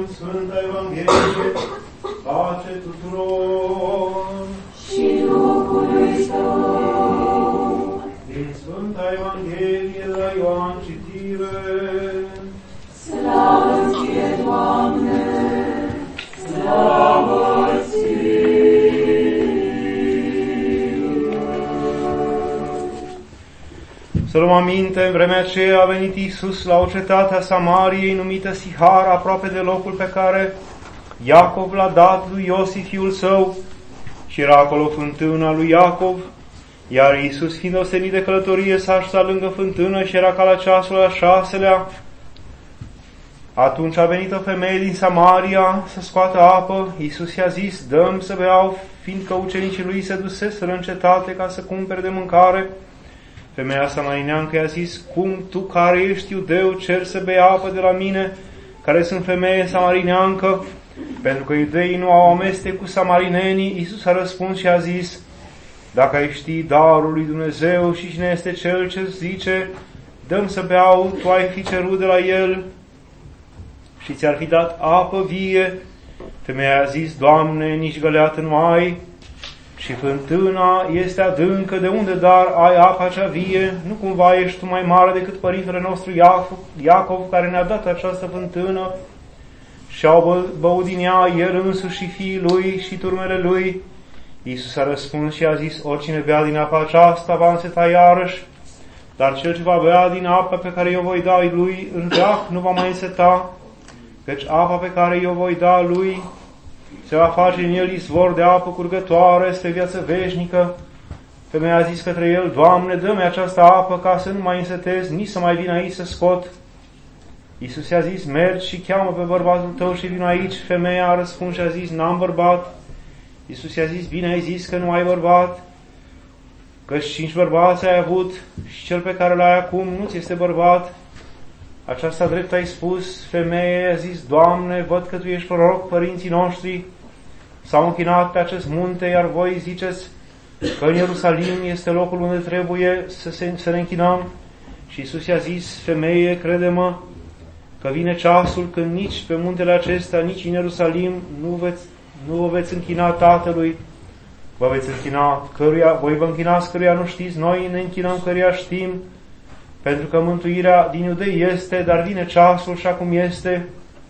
Sfânta Evanghelie, pace tuturor. Și Duhului Tău. Din Sfânta Evanghelie de la Ioan citire. Slavă Ție, Doamne! Slavă Ție! Să luăm aminte, în vremea aceea a venit Iisus la o cetate a Samariei numită Sihar, aproape de locul pe care Iacov l-a dat lui Iosif, fiul său, și era acolo fântâna lui Iacov, iar Iisus, fiind ostenit de călătorie, s-a așezat lângă fântână și era ca la ceasul al 6-lea. Atunci a venit o femeie din Samaria să scoată apă. Iisus i-a zis: dă-mi să beau, fiindcă ucenicii lui se duseseră în cetate ca să cumpere de mâncare. Femeia samarineancă i-a zis: cum tu, care ești iudeu, ceri să bei apă de la mine, care sunt femeie samarineancă? Pentru că iudeii nu au amestec cu samarinenii. Iisus a răspuns și a zis: dacă ai ști darul lui Dumnezeu și cine este cel ce zice, dă-mi să beau, tu ai fi cerut de la el și ți-ar fi dat apă vie. Femeia a zis: Doamne, nici găleată nu ai și fântâna este adâncă, de unde dar ai apa cea vie? Nu cumva ești tu mai mare decât părintele nostru Iacov, care ne-a dat această fântână și au băut din ea el însuși și fiii lui și turmele lui? Iisus a răspuns și a zis: oricine bea din apa aceasta va înseta iarăși, dar cel ce va bea din apa pe care eu voi da lui în veac nu va mai înseta, căci apa pe care eu voi da lui se va face în el izvor de apă curgătoare spre viață veșnică. Femeia a zis către el: Doamne, dă-mi această apă ca să nu mai însetez, nici să mai vin aici să scot. Iisus i-a zis: mergi și cheamă pe bărbatul tău și vin aici. Femeia a răspuns și a zis: n-am bărbat. Iisus i-a zis: bine ai zis că nu ai bărbat, căci 5 bărbați ai avut și cel pe care l-ai acum nu ți este bărbat. Aceasta drept ai spus. Femeie, a zis: Doamne, văd că Tu ești proroc. Părinții noștri s-au închinat pe acest munte, iar voi ziceți că în Ierusalim este locul unde trebuie să ne închinăm. Și Iisus i-a zis: femeie, crede-mă că vine ceasul când nici pe muntele acesta, nici în Ierusalim nu vă veți închina Tatălui. Vă veți închina voi vă închinați căruia nu știți, noi ne închinăm căruia știm, pentru că mântuirea din iudei este, dar vine ceasul și acum este,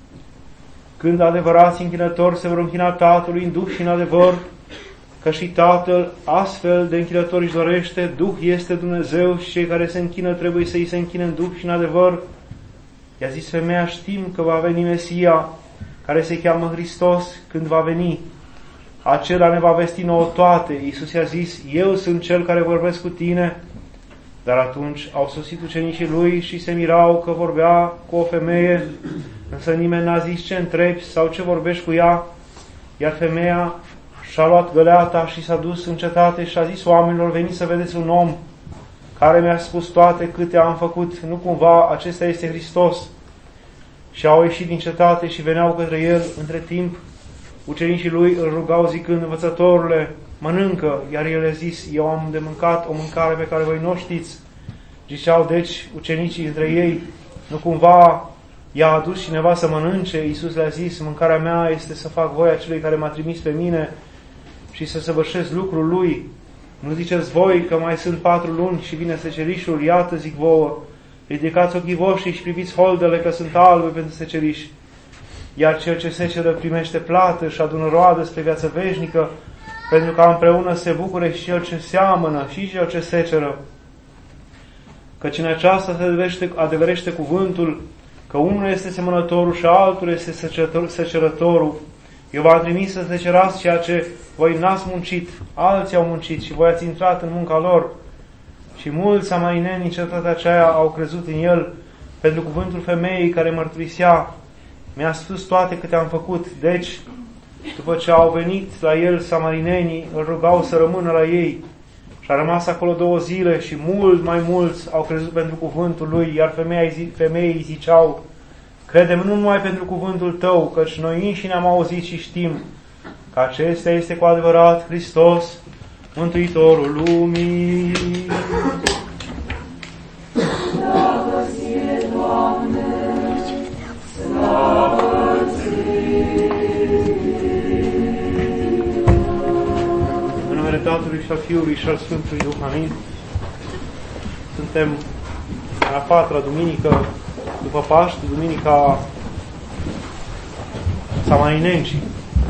când adevărații închinători se vor închina Tatălui în Duh și în adevăr, că și Tatăl astfel de închinători își dorește. Duh este Dumnezeu și cei care se închină trebuie să îi se închine în Duh și în adevăr. I-a zis femeia: știm că va veni Mesia, care se cheamă Hristos. Când va veni, acela ne va vesti nouă toate. Iisus i-a zis: eu sunt cel care vorbesc cu tine. Dar atunci au sosit ucenicii lui și se mirau că vorbea cu o femeie, însă nimeni n-a zis: ce întrebi sau ce vorbești cu ea? Iar femeia și-a luat găleata și s-a dus în cetate și a zis oamenilor: veniți să vedeți un om care mi-a spus toate câte am făcut, nu cumva acesta este Hristos? Și au ieșit din cetate și veneau către el. Între timp, ucenicii lui îl rugau zicând: învățătorule, mănâncă. Iar el a zis: eu am de mâncat o mâncare pe care voi nu știți. Ziceau deci ucenicii între ei: nu cumva i-a adus cineva să mănânce? Iisus le-a zis: mâncarea mea este să fac voia celui care m-a trimis pe mine și să săvârșesc lucrul lui. Nu ziceți voi că mai sunt 4 luni și vine secerișul? Iată, zic vouă, ridicați ochii voștri și priviți holdele că sunt albe pentru seceriș. Iar cel ce seceră primește plată și adună roadă spre viață veșnică, pentru că împreună se bucure și cel ce seamănă și cel ce seceră. Căci în aceasta se adeverește cuvântul, că unul este semănătorul și altul este secerătorul. Eu v-am trimis să secerați ceea ce voi n-ați muncit, alții au muncit și voi ați intrat în munca lor. Și mulți samarineni în cetatea aceea au crezut în el, pentru cuvântul femeii care mărturisea: mi-a spus toate câte am făcut. Deci, după ce au venit la el samarinenii, îl rugau să rămână la ei. Și a rămas acolo 2 zile și mult mai mulți au crezut pentru cuvântul lui, iar femeii ziceau: credem nu numai pentru cuvântul tău, căci noi înșine am auzit și știm că acesta este cu adevărat Hristos, Mântuitorul lumii. Slavă Ție, Doamne! Slavă Ție! În numele Tatălui și al Fiului și al Sfântului Duh, amin. Suntem la 4-a duminică după Paște, duminica Samarinenții.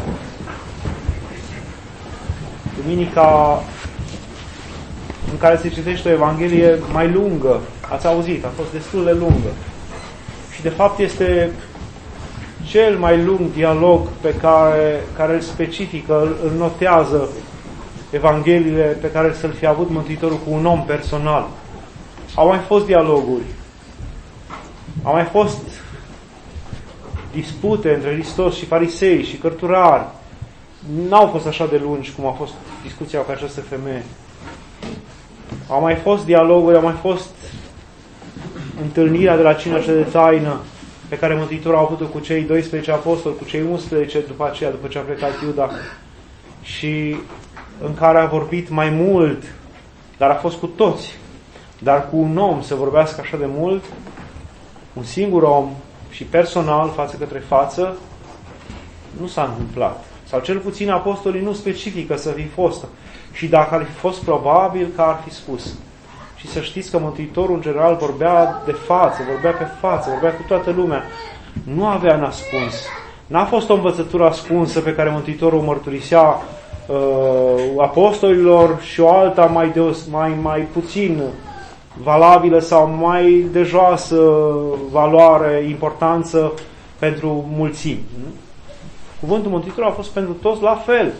Duminica în care se citește o Evanghelie mai lungă. Ați auzit, a fost destul de lungă. Și de fapt este cel mai lung dialog pe care îl specifică, îl notează Evangheliile pe care să-l fi avut Mântuitorul cu un om personal. Au mai fost dialoguri. Au mai fost dispute între Hristos și farisei și cărturari. N-au fost așa de lungi cum a fost discuția cu această femeie. Au mai fost dialoguri, au mai fost întâlnirea de la cina cea de taină pe care Mântuitorul a avut-o cu cei 12 apostoli, cu cei 11 după ce a plecat Iuda, și în care a vorbit mai mult, dar a fost cu toți. Dar cu un om să vorbească așa de mult, un singur om și personal, față către față, nu s-a întâmplat. Sau cel puțin apostolii nu specifică să fi fost. Și dacă ar fi fost, probabil că ar fi spus. Și să știți că Mântuitorul în general vorbea de față, vorbea pe față, vorbea cu toată lumea. Nu avea nascuns. N-a fost o învățătură ascunsă pe care Mântuitorul o mărturisea apostolilor și o alta mai puțin valabilă sau mai de joasă valoare, importanță pentru mulțimi. Cuvântul Mântuitorului a fost pentru toți la fel.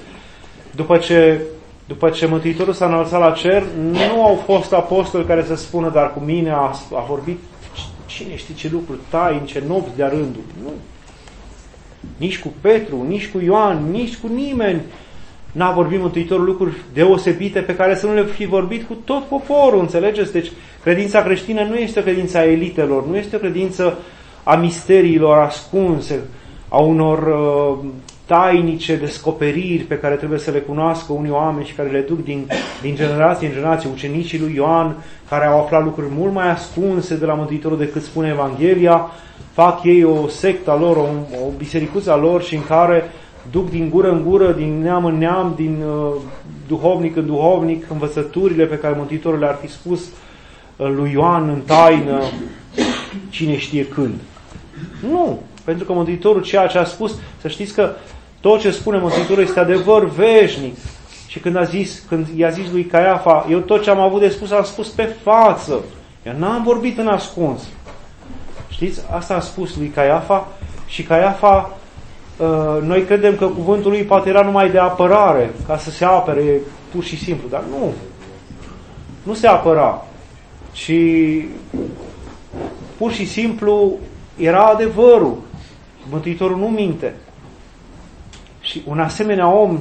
După ce Mântuitorul s-a înălțat la cer, nu au fost apostoli care să spună, dar cu mine a vorbit cine știe ce lucruri tainice, nopți de-a rândul. Nu. Nici cu Petru, nici cu Ioan, nici cu nimeni n-a vorbit Mântuitorul lucruri deosebite pe care să nu le fi vorbit cu tot poporul, înțelegeți? Deci credința creștină nu este o credință a elitelor, nu este o credință a misteriilor ascunse, a unor tainice descoperiri pe care trebuie să le cunoască unii oameni și care le duc din generație în generație. Ucenicii lui Ioan, care au aflat lucruri mult mai ascunse de la Mântuitorul decât spune Evanghelia, fac ei o sectă a lor, o bisericuță a lor și în care duc din gură în gură, din neam în neam, din duhovnic în duhovnic, învățăturile pe care Mântuitorul le-ar fi spus lui Ioan în taină, cine știe când. Nu, pentru că Mântuitorul ceea ce a spus, să știți că tot ce spune Mântuitorul este adevăr veșnic. Și când i-a zis lui Caiafa, eu tot ce am avut de spus am spus pe față. Eu n-am vorbit în ascuns. Știți? Asta a spus lui Caiafa și Caiafa, noi credem că cuvântul lui poate era numai de apărare, ca să se apere pur și simplu, dar nu. Nu se apăra. Și pur și simplu era adevărul. Mântuitorul nu minte. Și un asemenea om,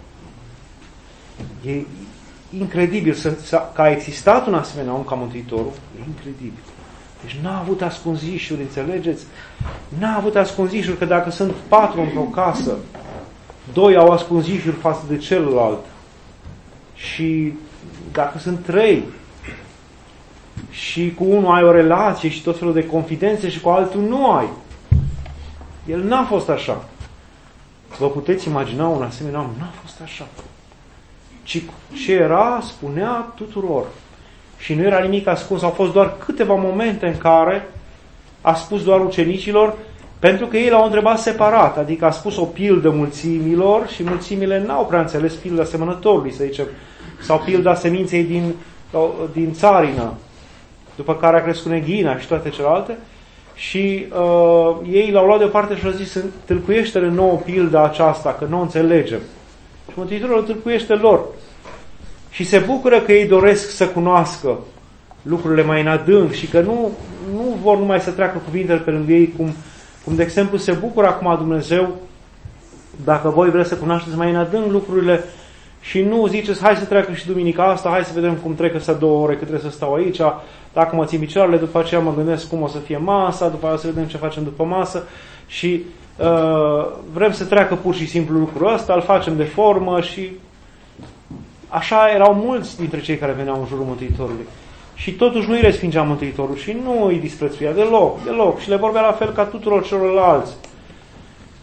e incredibil că a existat un asemenea om ca Mântuitorul, e incredibil. Deci n-a avut ascunzișuri, înțelegeți? N-a avut ascunzișuri, că dacă sunt 4 într-o casă, 2 au ascunzișuri față de celălalt. Și dacă sunt 3 și cu unul ai o relație și tot felul de confidențe și cu altul nu ai. El n-a fost așa. Vă puteți imagina un asemenea om? N-a fost așa. Ci ce era, spunea tuturor. Și nu era nimic ascuns. Au fost doar câteva momente în care a spus doar ucenicilor, pentru că ei l-au întrebat separat. Adică a spus o pildă mulțimilor și mulțimile n-au prea înțeles pilda semănătorului, să zicem. Sau pilda seminței din țarină, după care a crescut neghina și toate celelalte. Și ei l-au luat deoparte și au zis, tâlcuiește-le nouă pilda aceasta, că nu o înțelegem. Și Mântuitorul o tâlcuiește lor. Și se bucură că ei doresc să cunoască lucrurile mai în adânc și că nu vor numai să treacă cuvintele pe lângă ei, cum de exemplu se bucură acum Dumnezeu dacă voi vreți să cunoașteți mai în adânc lucrurile și nu ziceți, hai să treacă și duminica asta, hai să vedem cum trec ăsta 2 ore cât trebuie să stau aici, dacă mă țin picioarele, după aceea mă gândesc cum o să fie masa, după aceea să vedem ce facem după masă și vrem să treacă pur și simplu lucrul ăsta, îl facem de formă și așa erau mulți dintre cei care veneau în jurul Mântuitorului. Și totuși nu îi respingea Mântuitorul și nu îi disprețuia deloc. Și le vorbea la fel ca tuturor celorlalți.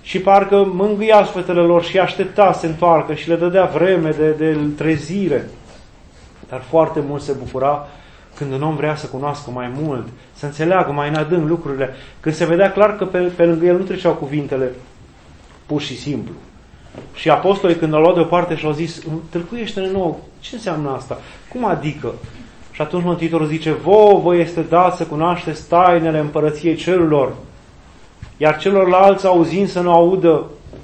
și parcă mângâia sufletele lor și aștepta să se întoarcă și le dădea vreme de trezire. Dar foarte mult se bucura când un om vrea să cunoască mai mult, să înțeleagă mai în adânc lucrurile, când se vedea clar că pe lângă el nu treceau cuvintele pur și simplu. Și apostolii, când au luat deoparte și au zis, tâlcuiește-ne nouă, ce înseamnă asta? Cum adică? Și atunci Mântuitorul zice, vă este dat să cunoașteți tainele împărăției cerurilor, iar celorlalți auzind să nu audă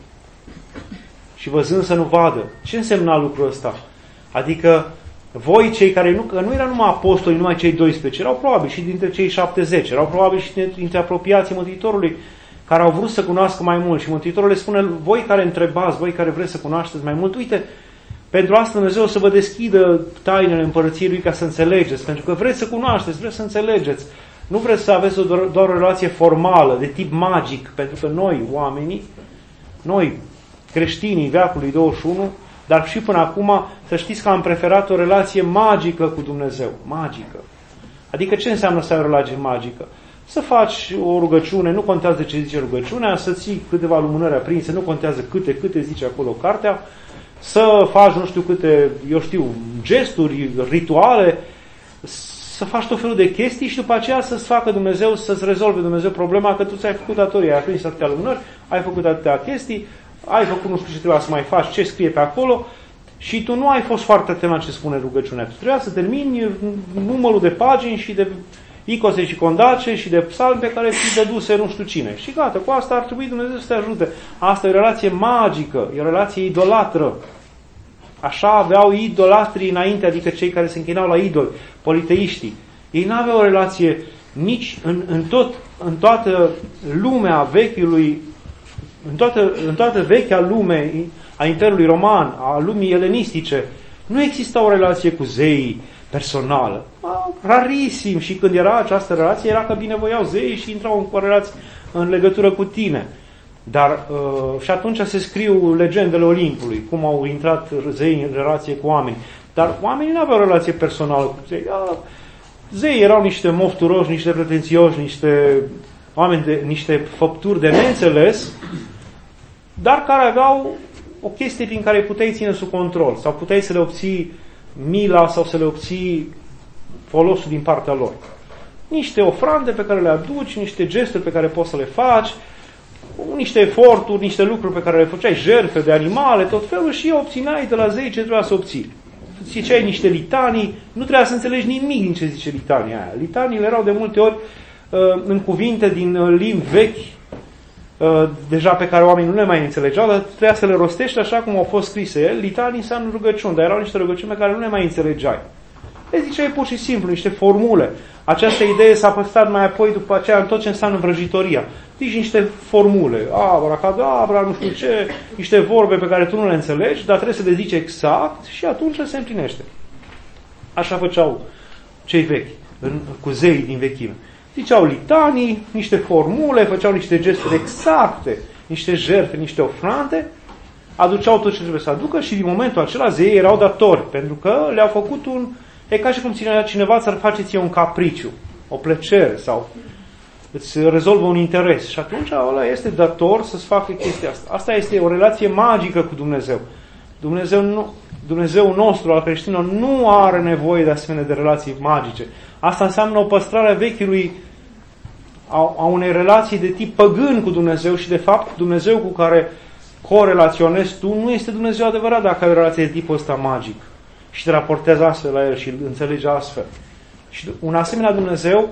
și văzând să nu vadă. Ce însemna lucrul ăsta? Adică voi, cei care nu erau numai apostoli, numai cei 12, erau probabil și dintre cei 70, erau probabil și dintre apropiații Mântuitorului, care au vrut să cunoască mai mult. Și Mântuitorul le spune, voi care întrebați, voi care vreți să cunoașteți mai mult, uite, pentru asta Dumnezeu să vă deschidă tainele împărăției Lui ca să înțelegeți, pentru că vreți să cunoașteți, vreți să înțelegeți. Nu vreți să aveți doar o relație formală, de tip magic, pentru că noi, oamenii, noi, creștinii veacului 21, dar și până acum, să știți că am preferat o relație magică cu Dumnezeu. Magică. Adică ce înseamnă să ai o relație magică? Să faci o rugăciune, nu contează ce zice rugăciunea, să ții câteva lumânări aprinse, nu contează câte zice acolo cartea, să faci nu știu câte, gesturi, rituale, să faci tot felul de chestii și după aceea să-ți facă Dumnezeu, să-ți rezolve Dumnezeu problema că tu ți-ai făcut datoria, ai aprins atâtea lumânări, ai făcut atâtea chestii, ai făcut nu știu ce trebuia să mai faci, ce scrie pe acolo și tu nu ai fost foarte atent la ce spune rugăciunea. Tu trebuia să termini numărul de pagini și de icose și condace și de psalmi pe care ți-i dăduse nu știu cine. Și gata, cu asta ar trebui Dumnezeu să te ajute. Asta e o relație magică, e o relație idolatră. Așa aveau idolatrii înainte, adică cei care se închinau la idoli, politeiștii. Ei nu aveau o relație nici în toată lumea vechiului, în toată vechea lume a Imperiului Roman, a lumii elenistice, nu exista o relație cu zeii personală. Rarisim, și când era această relație, era că binevoiau zeii și intrau în corelație în legătură cu tine. Dar și atunci se scriu legendele Olimpului, cum au intrat zeii în relație cu oameni. Dar oamenii nu aveau o relație personală cu zei. Zeii erau niște mofturoși, niște pretențioși, niște oameni niște făpturi de neînțeles, dar care aveau o chestie prin care puteai ține sub control sau puteai să le obții mila sau să le obții folosul din partea lor. Niște ofrande pe care le aduci, niște gesturi pe care poți să le faci, niște eforturi, niște lucruri pe care le făceai, jertfe de animale, tot felul, și obțineai de la zei ce trebuia să obții. Ziceai niște litanii, nu trebuia să înțelegi nimic din ce zice litania aia. Litaniile erau de multe ori în cuvinte din limbi vechi, deja pe care oamenii nu le mai înțelegeau, dar trebuia să le rostești așa cum au fost scrise ele. Litanii înseamnă rugăciuni, dar erau niște rugăciuni pe care nu le mai înțelegeai. Le ziceai pur și simplu, niște formule. Această idee s-a păstrat mai apoi după aceea în tot ce înseamnă vrăjitoria. Zici niște formule, abracadabra, nu știu ce, niște vorbe pe care tu nu le înțelegi, dar trebuie să le zici exact și atunci se împlinește. Așa făceau cei vechi, cu zeii din vechime. Ziceau litanii, niște formule, făceau niște gesturi exacte, niște jertfe, niște ofrande, aduceau tot ce trebuie să aducă și din momentul acela zeii erau datori, pentru că le-au făcut e ca și cum cineva ți-ar face ție un capriciu, o plăcere sau îți rezolvă un interes. Și atunci ăla este dator să-ți facă chestia asta. Asta este o relație magică cu Dumnezeu. Dumnezeu nostru, al creștinilor, nu are nevoie de asemenea de relații magice. Asta înseamnă o păstrare a vechiului, a unei relații de tip păgân cu Dumnezeu și de fapt Dumnezeu cu care corelaționezi tu nu este Dumnezeu adevărat dacă ai o relație de tipul ăsta magic și te raportezi astfel la El și îl înțelegi astfel. Și un asemenea Dumnezeu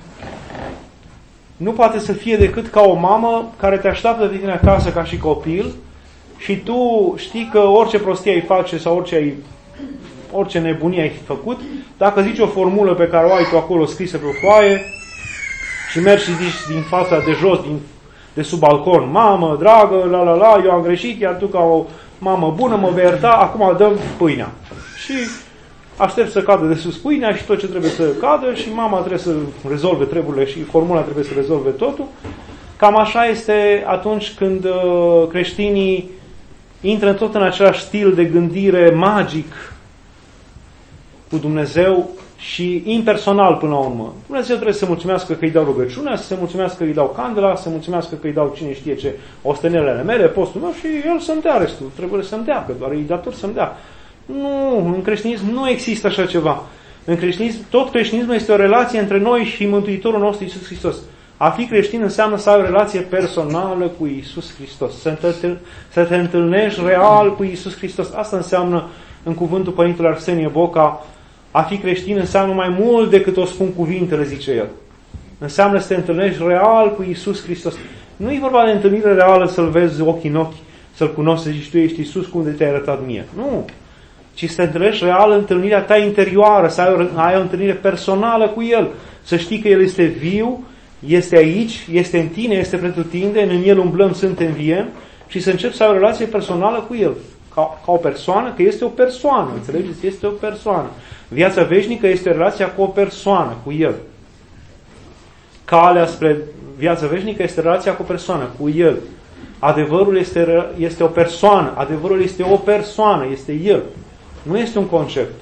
nu poate să fie decât ca o mamă care te așteaptă de tine acasă ca și copil și tu știi că orice prostie ai face sau orice nebunie ai făcut, dacă zici o formulă pe care o ai tu acolo scrisă pe o foaie și mergi și zici din fața de jos, de sub balcon, mamă, dragă, eu am greșit, iar tu ca o mamă bună mă vei ierta, acum dăm pâinea. Și aștept să cadă de sus pâinea și tot ce trebuie să cadă și mama trebuie să rezolve treburile și formula trebuie să rezolve totul. Cam așa este atunci când creștinii intră tot în același stil de gândire magic cu Dumnezeu și impersonal până la urmă. Dumnezeu trebuie să mulțumească că îi dau rugăciunea, să se mulțumească că îi dau candela, să mulțumească că îi dau cine știe ce ostenelele mele, postul meu și el să-mi dea restul. Trebuie să-mi dea, că doar e dator să-mi dea. Nu, în creștinism nu există așa ceva. În creștinism, tot creștinismul este o relație între noi și Mântuitorul nostru Iisus Hristos. A fi creștin înseamnă să ai o relație personală cu Iisus Hristos. Să te întâlnești real cu Iisus Hristos. Asta înseamnă, în cuvântul Părintele Arsenie Boca, a fi creștin înseamnă mai mult decât o spun cuvintele, zice el. Înseamnă să te întâlnești real cu Iisus Hristos. Nu e vorba de întâlnire reală să-L vezi ochi în ochi, să-L cunoști, să zici tu ești Iisus, cum de te-ai arătat mie. Nu. Ci să te întâlnești real în întâlnirea ta interioară, să ai o întâlnire personală cu El. Să știi că El este viu, este aici, este în tine, este pretutindeni, în El umblăm, suntem, înviem și să începi să ai o relație personală cu El. Ca o persoană, că este o persoană, înțelegeți? Este o persoană. Viața veșnică este relația cu o persoană, cu El. Calea spre viața veșnică este relația cu o persoană, cu El. Adevărul este o persoană, adevărul este o persoană, este El. Nu este un concept.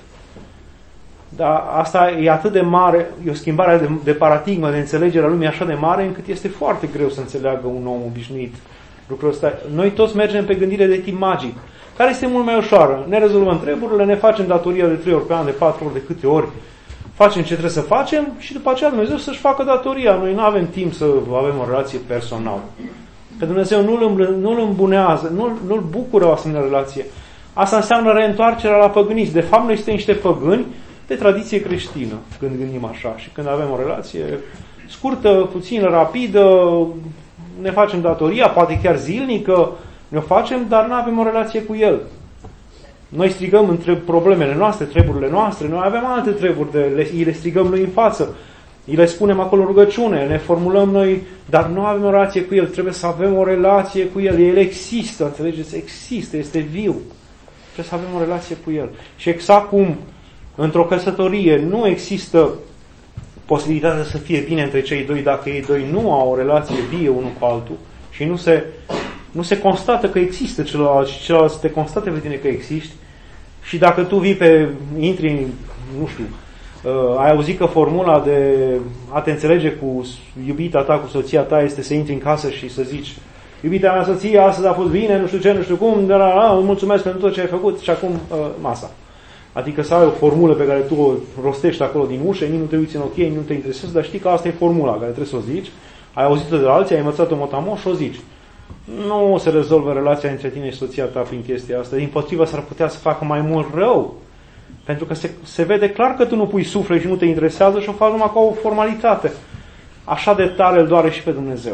Dar asta e atât de mare, e o schimbare de paradigmă, de înțelegere a lumii așa de mare, încât este foarte greu să înțeleagă un om obișnuit lucrul ăsta. Noi toți mergem pe gândire de tip magic, care este mult mai ușoară. Ne rezolvăm treburile, ne facem datoria de 3 ori pe an, de 4 ori, de câte ori. Facem ce trebuie să facem și după aceea Dumnezeu să-și facă datoria. Noi nu avem timp să avem o relație personală. Că Dumnezeu nu-L îmbunează, nu-L bucură o asemenea relație. Asta înseamnă reîntoarcerea la păgânism. De fapt, noi suntem niște păgâni de tradiție creștină, când gândim așa. Și când avem o relație scurtă, puțin rapidă, ne facem datoria, poate chiar zilnică, ne-o facem, dar nu avem o relație cu El. Noi strigăm între problemele noastre, treburile noastre, noi avem alte treburi, îi le strigăm noi în față, îi le spunem acolo rugăciune, ne formulăm noi, dar nu avem o relație cu El, trebuie să avem o relație cu El. El există, înțelegeți? Există, este viu. Trebuie să avem o relație cu El. Și exact cum într-o căsătorie nu există posibilitatea să fie bine între cei doi dacă ei doi nu au o relație vie unul cu altul și nu se constată că există celălalt și celălalt te constată pe tine că existi. Și dacă tu intri, nu știu, ai auzit că formula de a te înțelege cu iubita ta, cu soția ta, este să intri în casă și să zici: iubita mea soție, astăzi a fost bine, nu știu ce, nu știu cum, dar îți mulțumesc pentru tot ce ai făcut și acum masa. Adică să ai o formulă pe care tu o rostești acolo din ușă, nici nu te uiți în ok, nu te interesează, dar știi că asta e formula care trebuie să o zici, ai auzit-o de la alții, ai învățat-o motamo și o zici. Nu se rezolvă relația între tine și soția ta prin chestia asta. Dimpotrivă, s-ar putea să facă mai mult rău. Pentru că se vede clar că tu nu pui suflet și nu te interesează și o faci numai ca o formalitate. Așa de tare îl doare și pe Dumnezeu.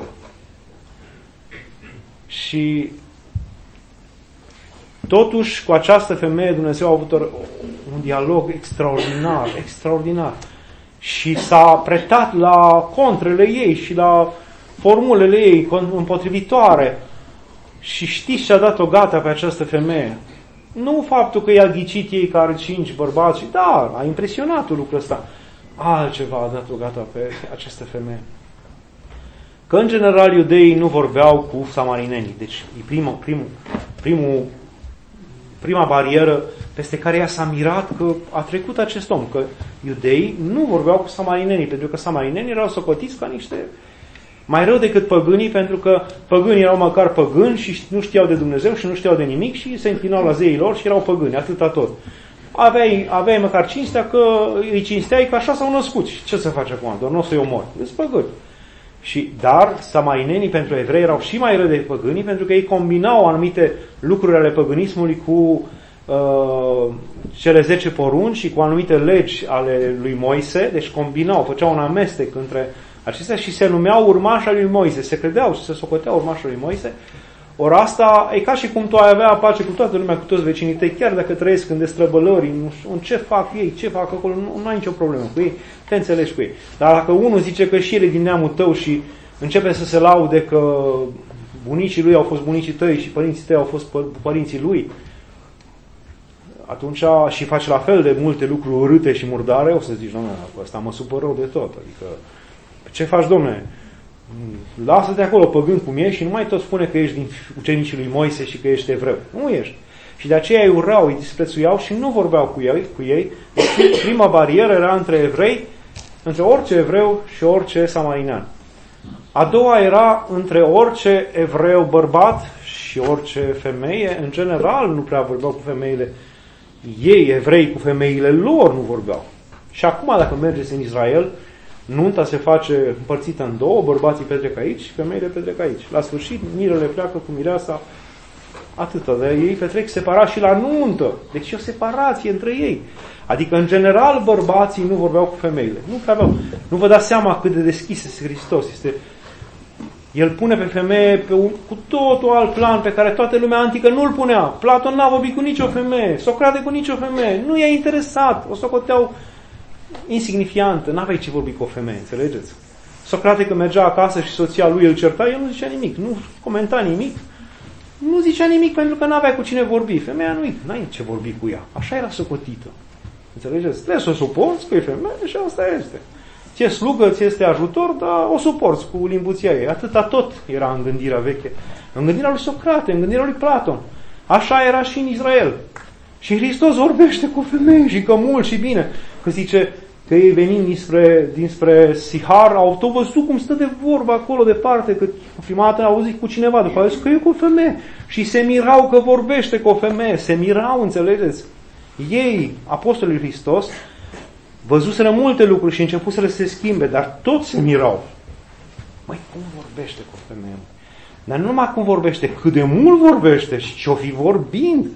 Și totuși, cu această femeie, Dumnezeu a avut un dialog extraordinar. Și s-a pretat la contrele ei și la formulele ei împotrivitoare. Și știți ce a dat-o gata pe această femeie? Nu faptul că i-a ghicit ei că are 5 bărbați, și da, a impresionat lucrul ăsta. Altceva a dat-o gata pe această femeie. Că în general iudeii nu vorbeau cu samarinenii. Deci e prima barieră peste care ea s-a mirat că a trecut acest om. Că iudeii nu vorbeau cu samarinenii, pentru că samarinenii erau socotiți ca niște mai rău decât păgânii, pentru că păgânii erau măcar păgâni și nu știau de Dumnezeu și nu știau de nimic și se înclinau la zeii lor și erau păgâni, atâta tot. Aveai măcar cinstea că îi cinsteai că așa s-au născut. Și ce să faci acum? Doar nu o să-i omori. Îți păgâni. Dar samarinenii pentru evrei erau și mai rău de păgânii, pentru că ei combinau anumite lucruri ale păgânismului cu cele 10 porunci și cu anumite legi ale lui Moise, deci combinau, făceau un amestec între acestea și se numeau urmași al lui Moise, se credeau și se socoteau urmași al lui Moise. Ori asta e ca și cum tu ai avea pace cu toată lumea, cu toți vecinii tăi, chiar dacă trăiesc în destrăbălări, în ce fac ei, ce fac acolo, nu ai nicio problemă cu ei, te înțelegi cu ei. Dar dacă unul zice că și el e din neamul tău și începe să se laude că bunicii lui au fost bunicii tăi și părinții tăi au fost părinții lui, atunci și faci la fel de multe lucruri urâte și murdare, o să zici: dom'le, ăsta mă supăr rău de tot. Adică, ce faci, dom'le? Lasă-te acolo păgând cum ești și nu mai tot spune că ești din ucenicii lui Moise și că ești evreu. Nu ești. Și de aceea îi urau, îi disprețuiau și nu vorbeau cu ei. Deci prima barieră era între evrei, între orice evreu și orice samarinean. A doua era între orice evreu bărbat și orice femeie. În general nu prea vorbeau cu femeile ei, evrei, cu femeile lor nu vorbeau. Și acum dacă mergeți în Israel, nunta se face împărțită în două, bărbații petrec aici și femeile petrec aici. La sfârșit, mirele pleacă cu mireasa, atâta, de ei petrec separat și la nuntă. Deci e o separație între ei. Adică, în general, bărbații nu vorbeau cu femeile. Nu vă dați seama cât de deschis este Hristos. El pune pe femeie cu totul alt plan pe care toată lumea antică nu-l punea. Platon n-a vorbit cu nicio femeie, Socrate cu nicio femeie. Nu i-a interesat, o socoteau insignifiantă, n-aveai ce vorbi cu o femeie, înțelegeți? Socrate când mergea acasă și soția lui îl certa, el nu zicea nimic, nu comenta nimic, nu zicea nimic pentru că n-avea cu cine vorbi. Femeia n-ai ce vorbi cu ea, așa era socotită. Înțelegeți? Trebuie să o suporți că e femeie și asta este. Ție slugă, ți este ajutor, dar o suporți cu limbuția ei. Atâta tot era în gândirea veche. În gândirea lui Socrate, în gândirea lui Platon. Așa era și în Israel. Și Hristos vorbește cu femei și că mult și bine. Că zice că ei venind dinspre Sihar au tot văzut cum stă de vorbă acolo departe, că prima dată au auzit cu cineva, după aceea că e cu o femeie. Și se mirau că vorbește cu o femeie. Se mirau, înțelegeți? Ei, apostolii Hristos, văzuseră multe lucruri și începuseră să se schimbe, dar toți se mirau. Măi, cum vorbește cu o femeie? Dar nu numai cum vorbește, cât de mult vorbește și ce-o fi vorbind.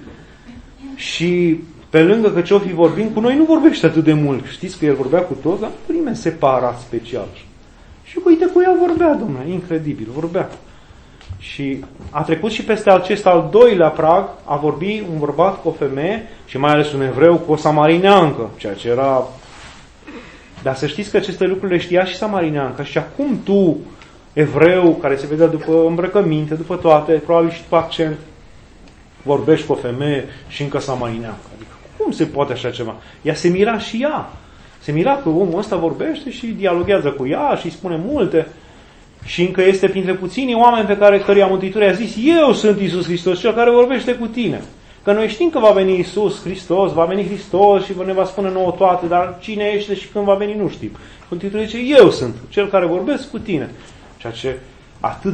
Și pe lângă că ce-o fi vorbind, cu noi nu vorbește atât de mult. Știți că el vorbea cu toți, dar cu nimeni separat special. Și uite cu ea vorbea, domnule, incredibil, vorbea. Și a trecut și peste acest al doilea prag, a vorbi un bărbat cu o femeie și mai ales un evreu cu o samarineancă, ceea ce era... Dar să știți că aceste lucruri le știa și samarineanca. Și acum tu, evreu, care se vedea după îmbrăcăminte, după toate, probabil și după accent, vorbești cu o femeie și încă samarineancă. Adică cum se poate așa ceva? Ea se mira și ea. Se mira că omul ăsta vorbește și dialoghează cu ea și îi spune multe. Și încă este printre puținii oameni căruia Mântuitorul i-a zis: eu sunt Iisus Hristos, cel care vorbește cu tine. Că noi știm că va veni Iisus Hristos, va veni Hristos și ne va spune nouă toate, dar cine ești și când va veni nu știm. Mântuitorul zice: eu sunt cel care vorbesc cu tine. Ceea ce atât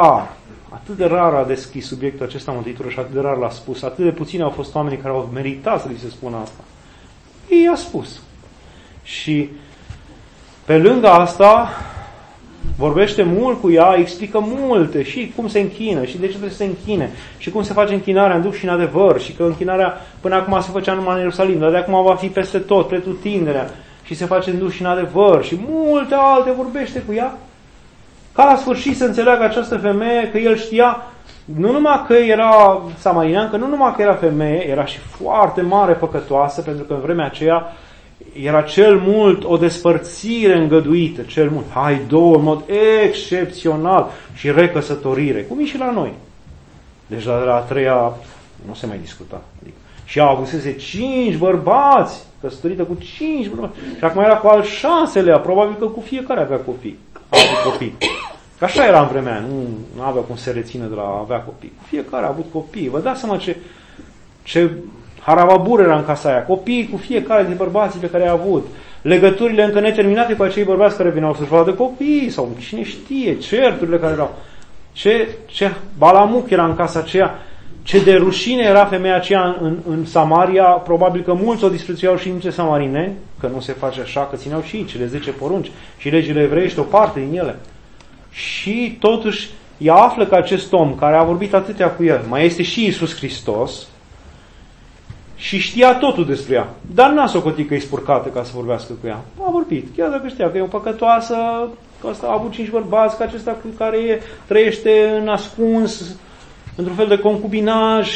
de rar a deschis subiectul acesta Mântuitorul și atât de rar l-a spus. Atât de puțini au fost oamenii care au meritat să li se spună asta. Ei i-a spus. Și pe lângă asta vorbește mult cu ea, explică multe și cum se închină și de ce trebuie să se închine și cum se face închinarea în duh și în adevăr și că închinarea până acum se făcea numai în Ierusalim, dar de acum va fi peste tot, pretutinderea și se face în duh și în adevăr și multe alte vorbește cu ea. Ca la sfârșit să înțeleagă această femeie că el știa nu numai că era samarineancă, nu numai că era femeie, era și foarte mare păcătoasă, pentru că în vremea aceea era cel mult o despărțire îngăduită, cel mult, două, în mod excepțional și recăsătorire, cum e și la noi. Deci la a treia nu se mai discuta. Adică, și ea avusese 5 bărbați, căsătorită cu 5 bărbați, și acum era cu al 6-lea, probabil că cu fiecare avea copii. A avut copii. Că așa era în vremea aia, nu avea cum să rețină de la a avea copii. Fiecare a avut copii. Vă dați seama ce haravabur era în casa aia. Copiii cu fiecare din bărbații pe care i-a avut. Legăturile încă neterminate cu acei bărbați care veneau să-și vadă copii sau cine știe, certurile care erau. Ce balamuc era în casa aceea. Ce de rușine era femeia aceea în Samaria. Probabil că mulți o disprețuiau și niște samarineni, că nu se face așa, că țineau și cele 10 porunci și legile evreiești o parte din ele. Și totuși ea află că acest om care a vorbit atâtea cu el mai este și Iisus Hristos și știa totul despre ea. Dar n-a socotit că e spurcată ca să vorbească cu ea. A vorbit, chiar dacă știa că e o păcătoasă, că ăsta a avut 5 bărbați, că acesta cu care trăiește în ascuns, într-un fel de concubinaj.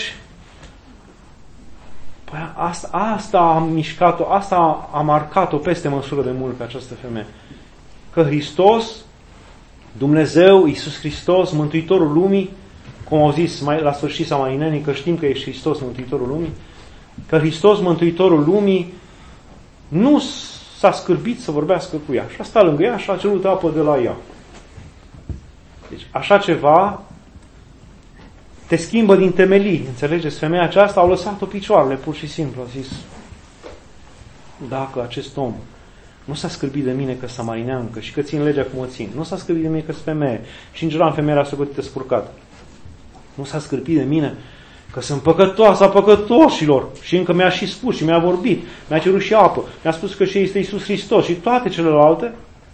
Păi asta a mișcat-o, asta a marcat-o peste măsură de mult pe această femeie. Că Hristos, Dumnezeu, Iisus Hristos, Mântuitorul lumii, cum au zis mai la sfârșit samarinenii, că știm că e Hristos Mântuitorul lumii, că Hristos Mântuitorul lumii nu s-a scârbit să vorbească cu ea. Și a stat lângă ea și a cerut apă de la ea. Deci așa ceva te schimbă din temelii. Înțelegeți? Femeia aceasta au lăsat-o picioarele, pur și simplu. Au zis, dacă acest om nu s-a scârbit de mine că samarineancă și că țin legea cum o țin, nu s-a scârbit de mine că sunt femeie și în general femeia era socotită spurcată, nu s-a scârbit de mine că sunt păcătoasa păcătoșilor și încă mi-a și spus și mi-a vorbit, mi-a cerut și apă, mi-a spus că și este Iisus Hristos și toate celelalte,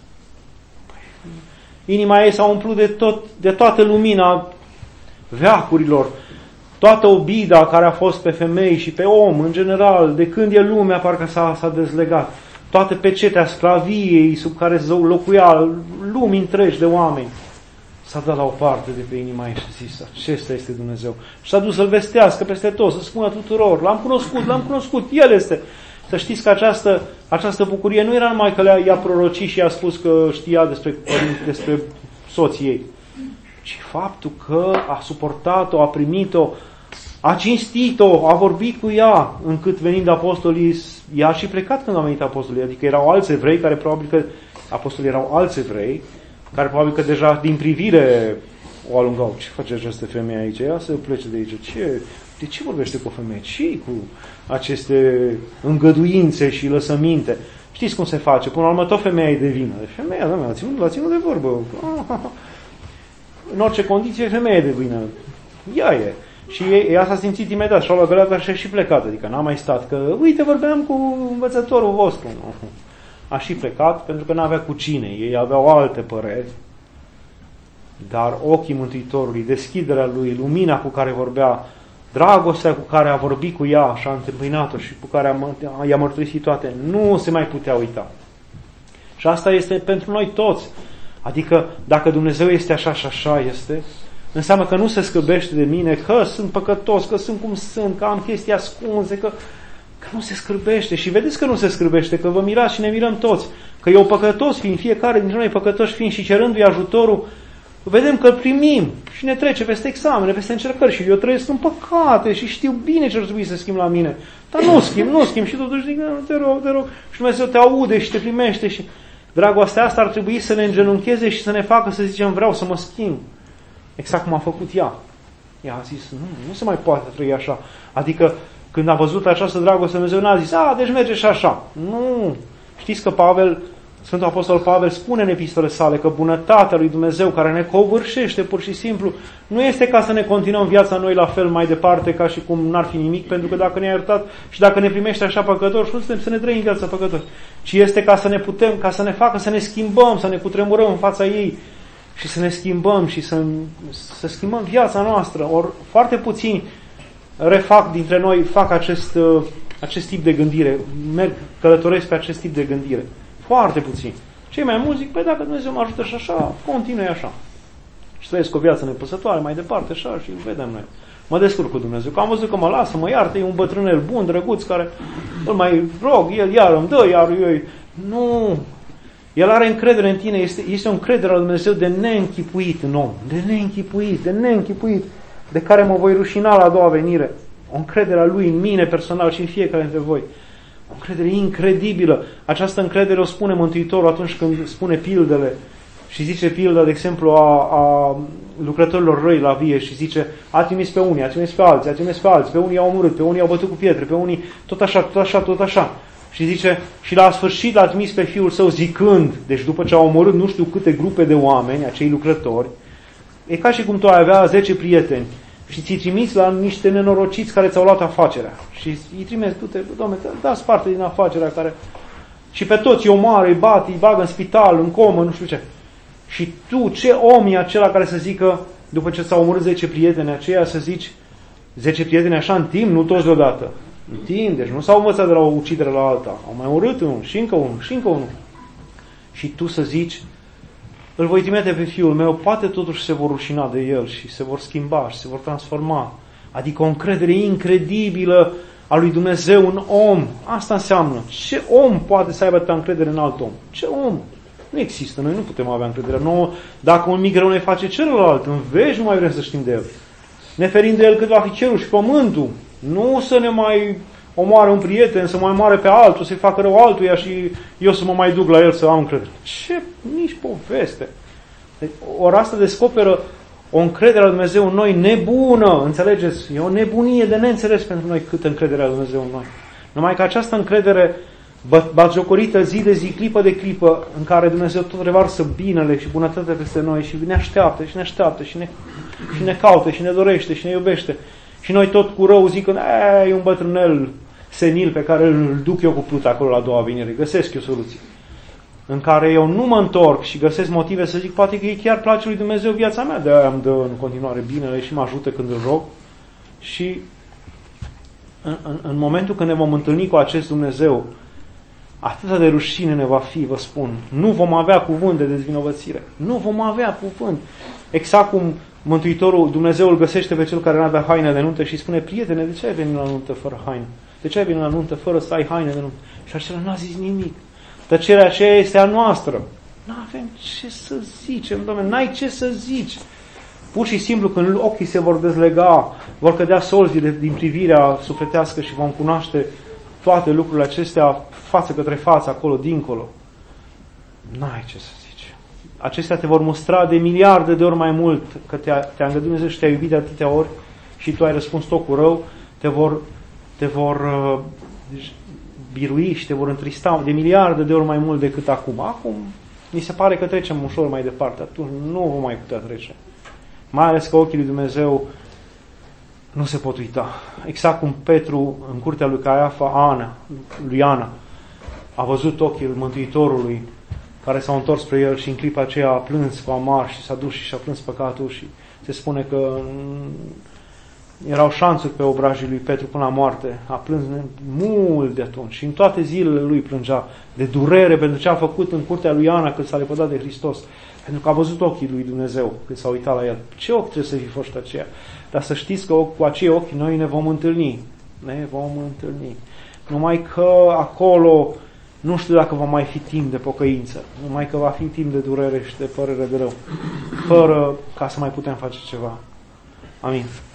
inima ei s-a umplut de toată lumina veacurilor, toată obida care a fost pe femei și pe om în general, de când e lumea parcă s-a dezlegat, toată pecetea sclaviei sub care locuia lumii întregi de oameni, s-a dat la o parte de pe inima ei și zis, acesta este Dumnezeu. Și s-a dus să-L vestească peste tot, să spună tuturor, l-am cunoscut, El este. Să știți că această bucurie nu era numai că i-a prorocit și i-a spus că știa despre soții ei, ci faptul că a suportat-o, a primit-o, a cinstit-o, a vorbit cu ea, încât venind apostolii, ea a și plecat când au venit apostolii, adică erau alți evrei, care probabil că, apostolii erau alți evrei, care probabil că deja din privire o alungau. Ce face această femeie aici? Ea să plece de aici. De ce vorbește cu o femeie? Ce cu aceste îngăduințe și lăsăminte? Știți cum se face? Până la urmă tot femeia e de vină. Femeia, da, l-a ținut de vorbă. În orice condiție, femeia e de vină. Ea e. Și ea s-a simțit imediat și a luat găleata și a și plecat. Adică n-a mai stat că, uite, vorbeam cu învățătorul vostru. A și plecat pentru că n-avea cu cine. Ei aveau alte păreri. Dar ochii Mântuitorului, deschiderea lui, lumina cu care vorbea, dragostea cu care a vorbit cu ea și a întâmpinat-o și cu care i-a mărturisit toate, nu se mai putea uita. Și asta este pentru noi toți. Adică dacă Dumnezeu este așa și așa este, înseamnă că nu se scârbește de mine, că sunt păcătos, că sunt cum sunt, că am chestii ascunse, că nu se scârbește. Și vedeți că nu se scârbește, că vă mirați și ne mirăm toți. Că eu păcătos fiind, fiecare dintre noi păcătoși fiind și cerându-i ajutorul, vedem că îl primim și ne trece peste examene, peste încercări și eu trăiesc în păcate și știu bine ce ar trebui să schimb la mine. Dar nu schimb și totuși zic, te rog. Și Dumnezeu te aude și te primește și dragostea asta ar trebui să ne îngenuncheze și să ne facă să zicem vreau să mă schimb. Exact cum a făcut ea. Ea a zis, nu se mai poate trăi așa. Adică când a văzut această dragoste, Dumnezeu n-a zis, deci merge și așa. Nu. Știți că Sfântul Apostol Pavel spune în epistole sale că bunătatea lui Dumnezeu care ne covârșește pur și simplu nu este ca să ne continuăm viața noi la fel mai departe ca și cum n-ar fi nimic, pentru că dacă ne-a iertat și dacă ne primește așa păcători, nu suntem să ne trăim viața păcători, ci este ca să ne facă să ne schimbăm, să ne cutremurăm în fața ei și să ne schimbăm și să schimbăm viața noastră. Ori foarte puțini dintre noi fac acest tip de gândire, călătoresc pe acest tip de gândire. Foarte puțin. Cei mai mulți zic, dacă Dumnezeu mă ajută și așa, continui așa. Și trăiesc o viață nepăsătoare mai departe, așa, și vedem noi. Mă descurc cu Dumnezeu, că am văzut că mă lasă, mă iartă, e un bătrânel bun, drăguț, care îl mai rog, el iar îmi dă, iar eu... Nu! El are încredere în tine, este o încredere a lui Dumnezeu de neînchipuit în om, de neînchipuit, de care mă voi rușina la a doua venire. O încredere a lui în mine personal și în fiecare dintre voi. O încredere incredibilă. Această încredere o spune Mântuitorul atunci când spune pildele și zice pilda, de exemplu, a lucrătorilor răi la vie și zice, a trimis pe unii, a trimis pe alții, pe unii i-au omorât, pe unii i-au bătut cu pietre, pe unii tot așa. Și zice, și la sfârșit l-a trimis pe fiul său zicând, deci după ce au omorât nu știu câte grupe de oameni, acei lucrători, e ca și cum tu ai avea 10 prieteni și ți-i trimiți la niște nenorociți care ți-au luat afacerea. Și îi trimiți, du-te, Doamne, dați parte din afacerea care... Și pe toți îi omoară, îi bat, îi bagă în spital, în comă, nu știu ce. Și tu, ce om e acela care să zică, după ce s-au omorât 10 prieteni aceia, să zici 10 prieteni așa în timp, nu toți deodată. În timp, deci nu s-au învățat de la o ucidere la alta. Au mai omorât unul, și încă unul. Și tu să zici, îl voi trimite pe fiul meu, poate totuși se vor rușina de el și se vor schimba și se vor transforma. Adică o încredere incredibilă a lui Dumnezeu în om. Asta înseamnă. Ce om poate să aibă încredere în alt om? Ce om? Nu există. Noi nu putem avea încredere. Noi, dacă un mic rău ne face celălalt, în veci nu mai vrem să știm de el. Ne ferim de el cât va fi cerul și pământul. Nu să ne mai omoare un prieten, să mai omoare pe altul, să-i facă rău altuia și eu să mă mai duc la el să am încredere. Ce? Nici poveste. Deci, ori asta descoperă o încredere la Dumnezeu în noi nebună, înțelegeți? E o nebunie de neînțeles pentru noi câtă încredere la Dumnezeu în noi. Numai că această încredere batjocorită zi de zi, clipă de clipă, în care Dumnezeu tot revarsă binele și bunătatea peste noi și ne așteaptă și ne așteaptă și ne caută și ne dorește și ne iubește. Și noi tot cu rău zicând, e un bătrânel senil pe care îl duc eu cu pluta acolo la a doua venire, găsesc eu soluții. În care eu nu mă întorc și găsesc motive să zic, poate că chiar place lui Dumnezeu viața mea, de-aia îmi dă în continuare binele și mă ajută când îl rog. Și în momentul când ne vom întâlni cu acest Dumnezeu, atât de rușine ne va fi, vă spun. Nu vom avea cuvânt de dezvinovățire. Nu vom avea cuvânt. Exact cum Mântuitorul Dumnezeu îl găsește pe cel care n-avea haine de nuntă și spune, prietene, de ce ai venit la nuntă fără haine? De ce ai venit la nuntă fără să ai haine de nuntă? Și acela n-a zis nimic. Tăcerea aceea este a noastră. N-avem ce să zicem, Doamne, n-ai ce să zici. Pur și simplu, când ochii se vor dezlega, vor cădea solzile din privirea sufletească și vom cunoaște toate lucrurile acestea față către față, acolo, dincolo. N-ai ce să zici. Acestea te vor mustra de miliarde de ori mai mult, că te-a îngăduit Dumnezeu și te-a iubit de atâtea ori și tu ai răspuns tot cu rău, te vor birui și te vor întrista de miliarde de ori mai mult decât acum. Acum mi se pare că trecem ușor mai departe, atunci nu vom mai putea trece. Mai ales că ochii lui Dumnezeu nu se pot uita. Exact cum Petru în curtea lui Caiafa, lui Ana, a văzut ochii Mântuitorului care s-au întors spre el și în clipa aceea a plâns cu amar și s-a dus și și-a plâns păcatul și se spune că erau șanțuri pe obrajii lui Petru până la moarte. A plâns mult de atunci și în toate zilele lui plângea de durere pentru ce a făcut în curtea lui Ana când s-a lepădat de Hristos. Pentru că a văzut ochii lui Dumnezeu când s-a uitat la el. Ce ochi trebuie să fi fost aceea? Dar să știți că cu acei ochi noi ne vom întâlni. Ne vom întâlni. Numai că acolo nu știu dacă va mai fi timp de pocăință. Numai că va fi timp de durere și de părere de rău. Fără ca să mai putem face ceva. Amin.